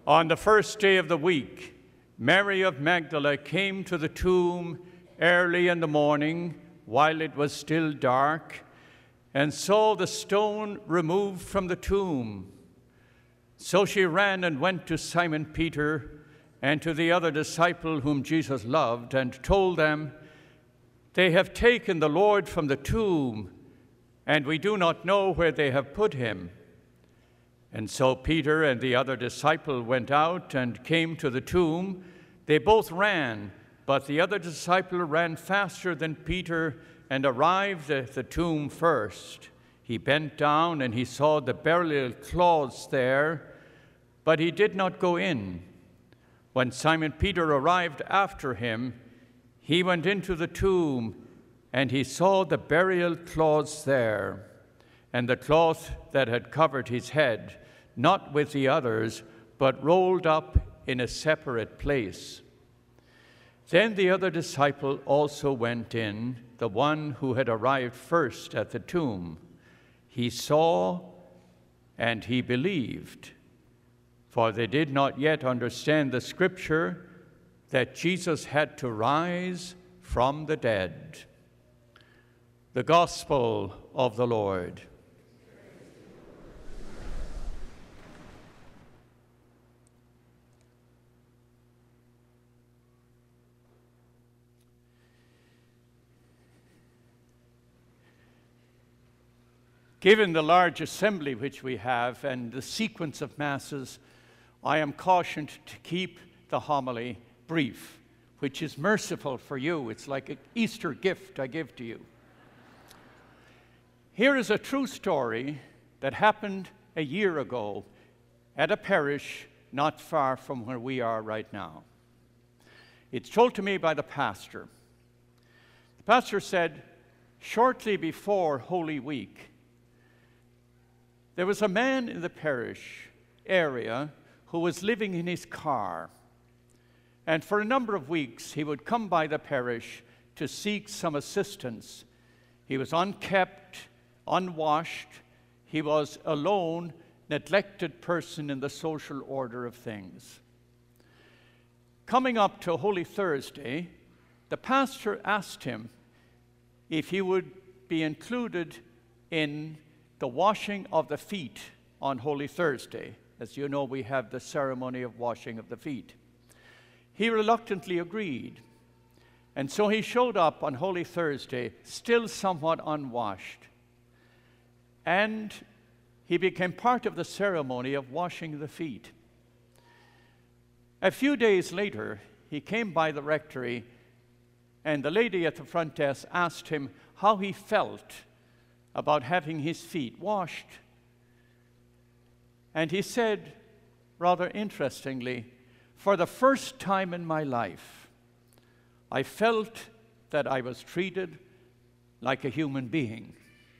On the first day of the week, Mary of Magdala came to the tomb early in the morning while it was still dark and saw the stone removed from the tomb. So she ran and went to Simon Peter and to the other disciple whom Jesus loved and told them, "They have taken the Lord from the tomb, and we do not know where they have put him." And so Peter and the other disciple went out and came to the tomb. They both ran, but the other disciple ran faster than Peter and arrived at the tomb first. He bent down and he saw the burial cloths there, but he did not go in. When Simon Peter arrived after him, he went into the tomb and he saw the burial cloths there, and the cloth that had covered his head, not with the others, but rolled up in a separate place. Then the other disciple also went in, the one who had arrived first at the tomb. He saw and he believed, for they did not yet understand the scripture that Jesus had to rise from the dead. The Gospel of the Lord. Given the large assembly which we have and the sequence of Masses, I am cautioned to keep the homily brief, which is merciful for you. It's like an Easter gift I give to you. Here is a true story that happened a year ago at a parish not far from where we are right now. It's told to me by the pastor. The pastor said, shortly before Holy Week, there was a man in the parish area who was living in his car. And for a number of weeks, he would come by the parish to seek some assistance. He was unkept, unwashed. He was a lone, neglected person in the social order of things. Coming up to Holy Thursday, the pastor asked him if he would be included in the washing of the feet on Holy Thursday. As you know, we have the ceremony of washing of the feet. He reluctantly agreed, and so he showed up on Holy Thursday, still somewhat unwashed, and he became part of the ceremony of washing the feet. A few days later, he came by the rectory, and the lady at the front desk asked him how he felt about having his feet washed. And he said, rather interestingly, for the first time in my life, I felt that I was treated like a human being.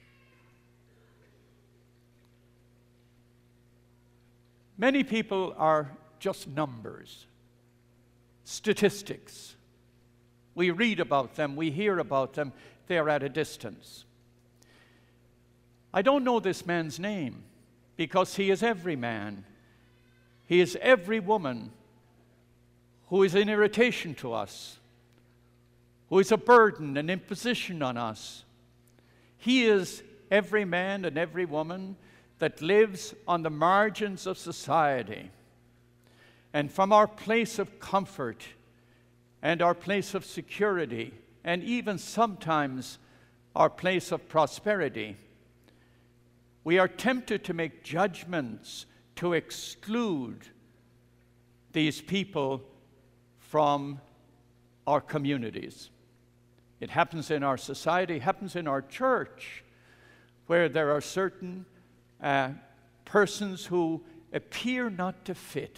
Many people are just numbers, statistics. We read about them, we hear about them, they are at a distance. I don't know this man's name because he is every man. He is every woman who is an irritation to us, who is a burden, an imposition on us. He is every man and every woman that lives on the margins of society. And from our place of comfort and our place of security, and even sometimes our place of prosperity, we are tempted to make judgments to exclude these people from our communities. It happens in our society, happens in our church, where there are certain persons who appear not to fit.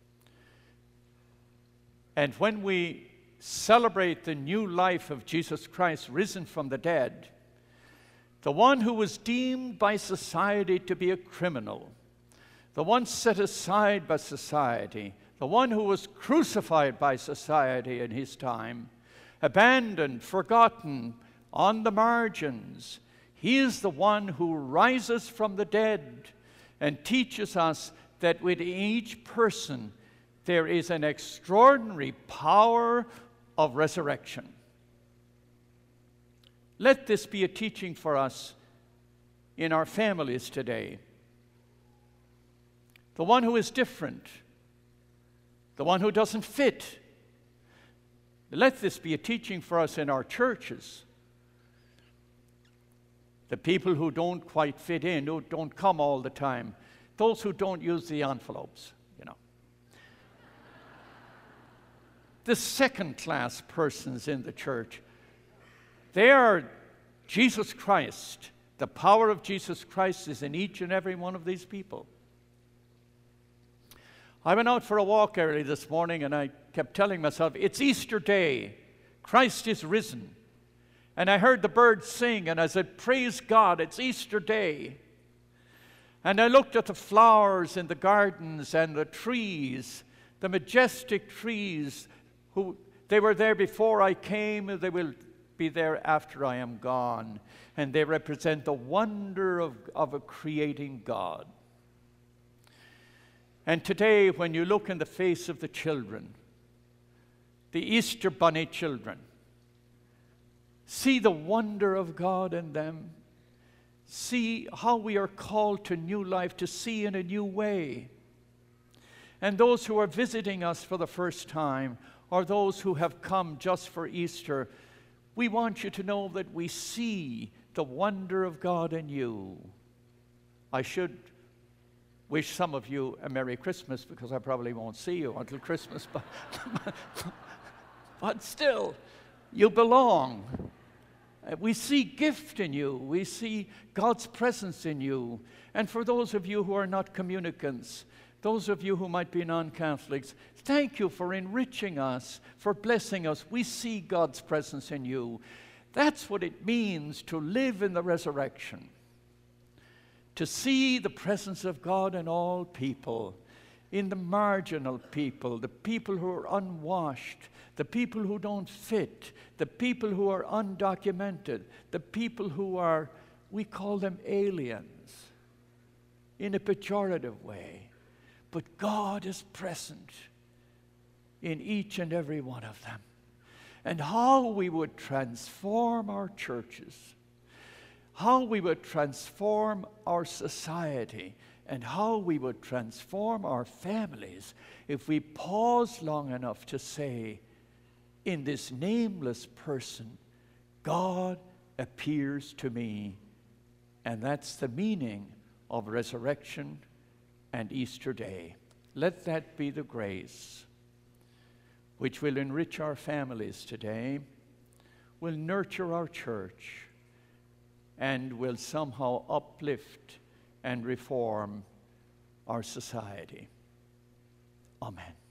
And when we celebrate the new life of Jesus Christ risen from the dead, the one who was deemed by society to be a criminal, the one set aside by society, the one who was crucified by society in his time, abandoned, forgotten, on the margins, he is the one who rises from the dead and teaches us that with each person there is an extraordinary power of resurrection. Let this be a teaching for us in our families today. The one who is different, the one who doesn't fit. Let this be a teaching for us in our churches. The people who don't quite fit in, who don't come all the time, those who don't use the envelopes, The second-class persons in the church, they are Jesus Christ. The power of Jesus Christ is in each and every one of these people. I went out for a walk early this morning, and I kept telling myself, it's Easter Day. Christ is risen. And I heard the birds sing, and I said, praise God, it's Easter Day. And I looked at the flowers in the gardens and the trees, the majestic trees. They were there before I came, and they will be there after I am gone. And they represent the wonder of a creating God. And today, when you look in the face of the children, the Easter bunny children, see the wonder of God in them. See how we are called to new life, to see in a new way. And those who are visiting us for the first time, or those who have come just for Easter, we want you to know that we see the wonder of God in you. I should wish some of you a Merry Christmas, because I probably won't see you until Christmas, but still, you belong. We see gift in you. We see God's presence in you. And for those of you who are not communicants, those of you who might be non-Catholics, thank you for enriching us, for blessing us. We see God's presence in you. That's what it means to live in the resurrection. To see the presence of God in all people, in the marginal people, the people who are unwashed, the people who don't fit, the people who are undocumented, the people who are, we call them aliens in a pejorative way. But God is present in each and every one of them. And how we would transform our churches, how we would transform our society, and how we would transform our families if we pause long enough to say, in this nameless person, God appears to me. And that's the meaning of resurrection and Easter Day. Let that be the grace which will enrich our families today, will nurture our church, and will somehow uplift and reform our society. Amen.